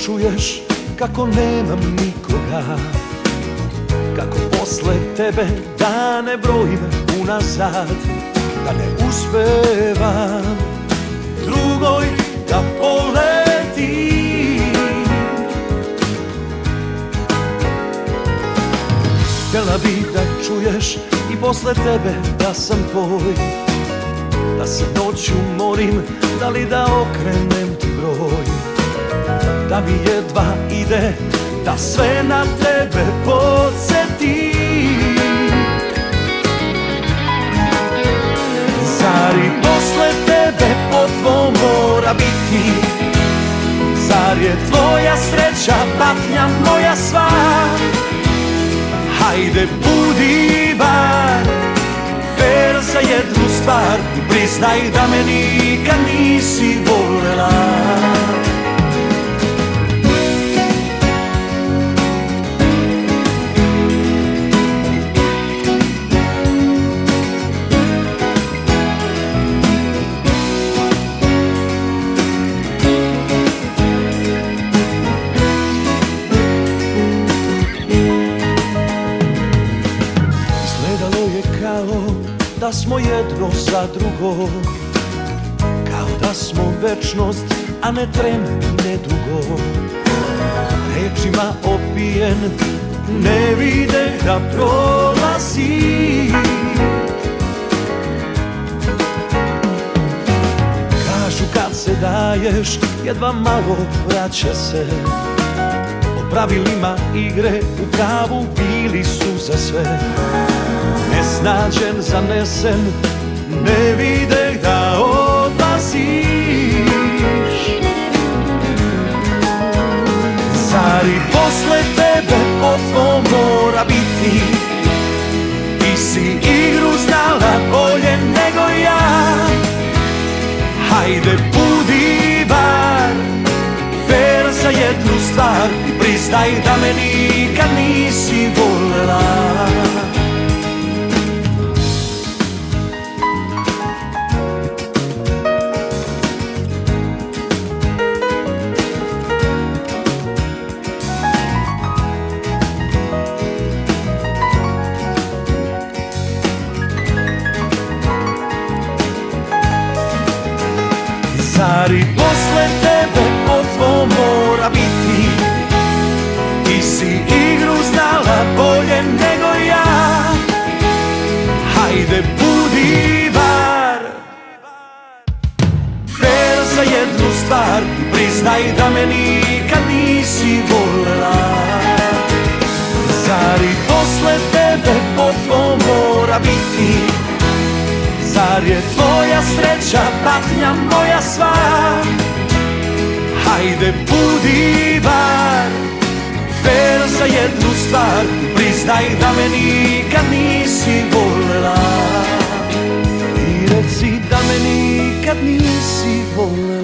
čuješ kako nemam nikoga, kako posle tebe dane brojim unazad, da ne uspevam drugoj da poletim. Htjela bi da čuješ i posle tebe da sam tvoj, da se noću morim da li da okrenem ti broj, da mi jedva ide da sve na tebe podsjetim. Zar i posle tebe potvo mora biti? Zar je tvoja sreća patnja moja sva? Hajde budi bar fer za jednu stvar i priznaj da me nikad nisi volela. Da smo jedno za drugo, kao da smo večnost, a ne tren i ne dugo. Rečima opijen, ne vide da prolazi. Kažu kad se daješ, jedva malo vraća se. O pravilima igre u pravu bili su za sve. Nesnađen, zanesen, ne vide da odlaziš. Zar i posle tebe potvo mora biti? Ti si igru znala bolje nego ja. Hajde budi bar fer za jednu stvar i priznaj da me nikad nisi volela. Zar i posle tebe potvo mora biti? Ti si igru znala bolje nego ja. Hajde budi bar fer za jednu stvar i priznaj da me nikad nisi volela. Zar i posle tebe potvo mora biti? Zar je tvoja sreća patnja moja sva? Hajde budi bar fer za jednu stvar, priznaj da me nikad nisi volela. I reci da me nikad nisi volela.